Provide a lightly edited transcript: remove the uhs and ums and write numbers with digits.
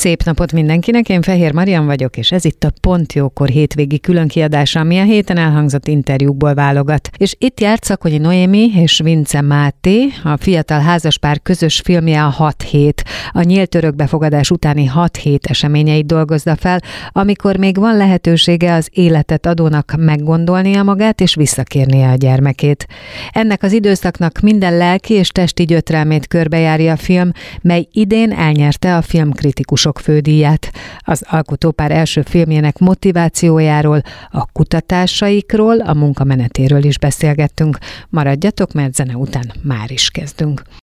Szép napot mindenkinek, én Fehér Marian vagyok, és ez itt a Pont Jókor hétvégi különkiadása, ami a héten elhangzott interjúkból válogat. És itt járt Szakonyi Noémi és Vince Máté, a fiatal házaspár közös filmje a 6 hét. A nyílt örökbefogadás utáni 6 hét eseményeit dolgozza fel, amikor még van lehetősége az életet adónak meggondolnia magát és visszakérnie a gyermekét. Ennek az időszaknak minden lelki és testi gyötrelmét körbejárja a film, mely idén elnyerte a filmkritikusok fődíját. Az alkotópár első filmjének motivációjáról, a kutatásaikról, a munkamenetéről is beszélgettünk. Maradjatok, mert zene után már is kezdünk.